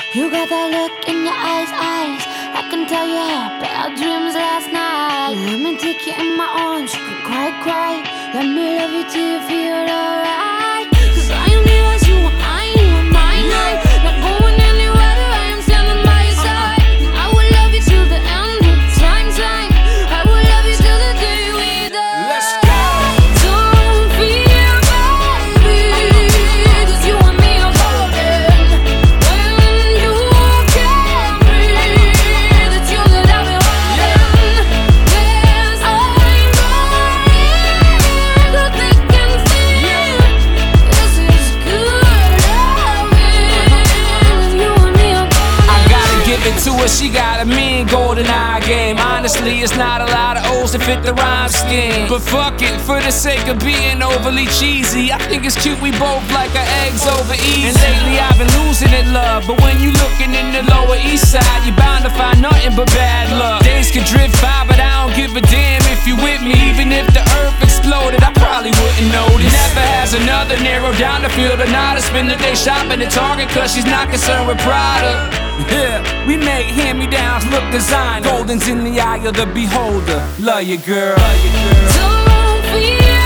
You got that look in your eyes. I can tell you had bad dreams last night. Let me take you in my arms, you can cry. Let me love you till you feel alright. 'Cause I am yours, you are mine. Not going anywhere, I am standing by your side. I will love you till the end of time. I will love you till the day we die. Let's go. Don't fear, baby, 'cause you and me are golden. When you can breathe, it's you that I'll be holding. Yes, I'm blind, but they can see. This is good loving. You and me are golden. I gotta give it to her, she got a mean golden eye game. Honestly, it's not a lot of O's that fit the rhyme scheme. But fuck it, for the sake of being overly cheesy, I think it's cute we both like our eggs over easy. And lately I've been losing it, love. But when you looking in the Lower East Side, you're bound to find nothing but bad luck. Days could drift by, but I don't give a damn if you with me. Even if the earth exploded, I probably wouldn't notice. Never has another narrow down the field or not to spend the day shopping at Target, 'cause she's not concerned with product. Yeah, we make hand-me-downs look designed. Golden's in the eye of the beholder. Love you, girl. Don't fear,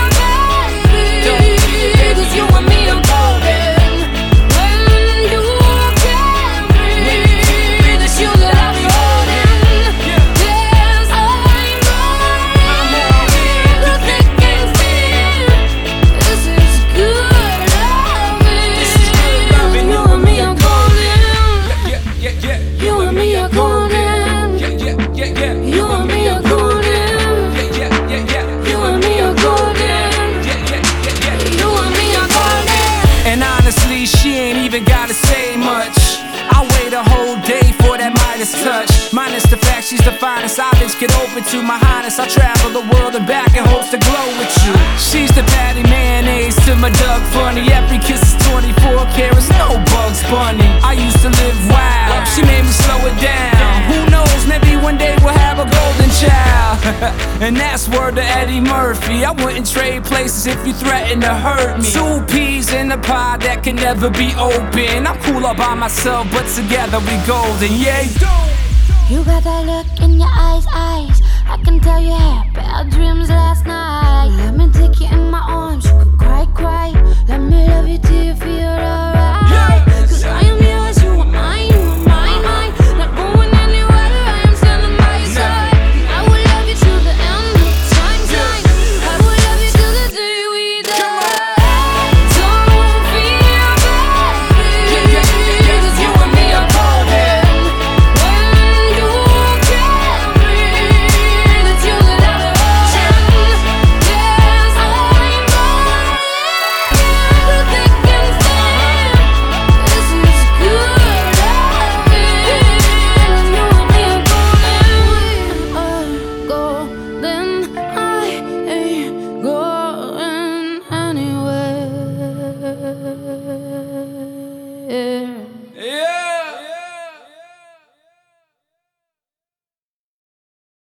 baby, 'cause you and me are golden. When you can breathe, it's you that I'll be holding. Yes, I'm blind, but they can feel. This is good loving. You and me are golden. Yeah. You and me are golden. Yeah. You and me are golden. Yeah. You and me are golden. You and me are golden. And honestly, she ain't even gotta say much. I wait a whole day for that Midas touch. Minus the fact she's the finest eyelids get open to. My highness, I travel the world and back in hopes to glow with you. She's the Patty Mayonnaise to my Doug Funny. Every kiss is 24 carats, no Bugs Bunny. I used to live wild, she made me slow it down. Who knows, maybe one day we'll have a golden child. And that's word to Eddie Murphy. I wouldn't trade places if you threaten to hurt me. Two peas in a pie that can never be open. I'm cool all by myself, but together we golden. Yeah. You got that look in your eyes. I can tell you had bad dreams last night. Let me take you in my arms, you can cry. Let me love you till you feel alright.